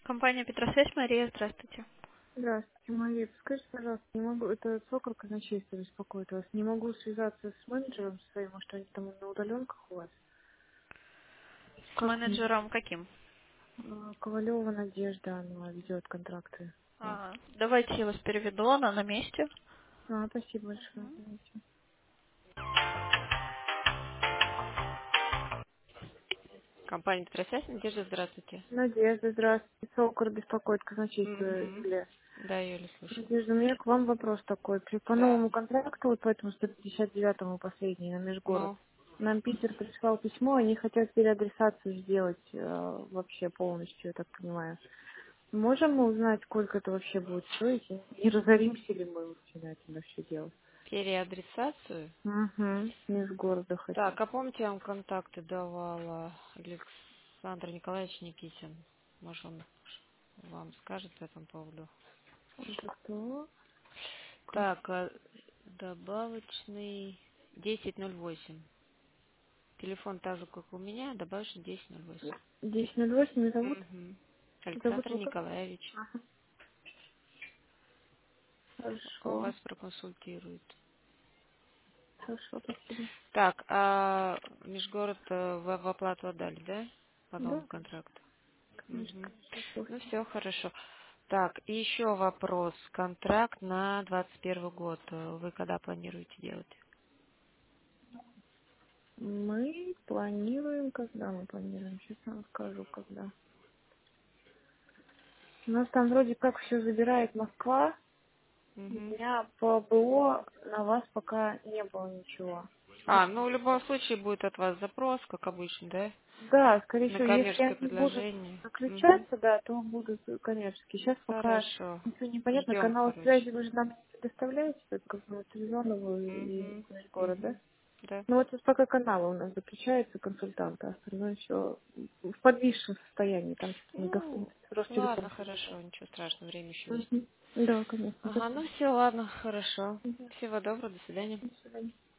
Компания Петросвязь, Мария, здравствуйте. Здравствуйте, Мария. Скажите, пожалуйста, не могу, это Сокол казначейство беспокоит вас, не могу связаться с менеджером своим, может, они там на удаленках у вас? С Как мне? менеджером каким? Ковалева Надежда, она ведет контракты у вас. Давайте я вас переведу, она на месте. Спасибо большое. Извините. Компания Петросвязь, Надежда, здравствуйте. Надежда, здравствуйте. Сокол беспокоит казначейство Угу. Юлия. Да, Юля, слушаю. Надежда, у меня к вам вопрос такой. По Да. новому контракту, вот по этому 159-му последний на межгород, Ну, нам Питер прислал письмо, они хотят переадресацию сделать вообще полностью, я так понимаю. Можем мы узнать, сколько это вообще будет стоить? Не разоримся ли мы вообще на этом на все дело? переадресацию. Угу. Межгорода хотим. Так, а помните, я вам контакты давала Александр Николаевич Никитин? Может, он вам скажет по этому поводу? Это кто? Так, добавочный 1008. Телефон так же, как у меня, добавочный 1008. 1008 меня зовут? Угу. Зовут Александр его как? Николаевич. Ага. Он Хорошо. вас проконсультирует. Хорошо, спасибо. Так, а Межгород в оплату отдали, да? По Да, новому контракту. конечно, Угу. конечно. Ну Слушаю. все, хорошо. Так, и еще вопрос. Контракт на 21 год. Вы когда планируете делать? Мы планируем, когда мы планируем? Сейчас я вам скажу, когда. У нас там вроде как все забирает Москва. У Угу. меня по БО на вас пока не было ничего. Ну в любом случае будет от вас запрос, как обычно, да? Да, скорее На всего, если коммерческое они будут предложение. Угу. заключаться, да, то будут коммерческие. Сейчас пока Хорошо. ничего не понятно. Ждем, Каналы короче. связи вы же нам не предоставляете, только телевизионную и Угу. город, да? Да. Ну вот сейчас пока каналы у нас заключаются, консультанты, а остальное все в подвисшем состоянии. Там что-то Ну, Ростелеком ладно, собирает. хорошо, ничего страшного, время еще есть. Мгм. Да, конечно. Ага, Спасибо. ну все, ладно, хорошо. Мгм. Всего доброго, до свидания. До свидания.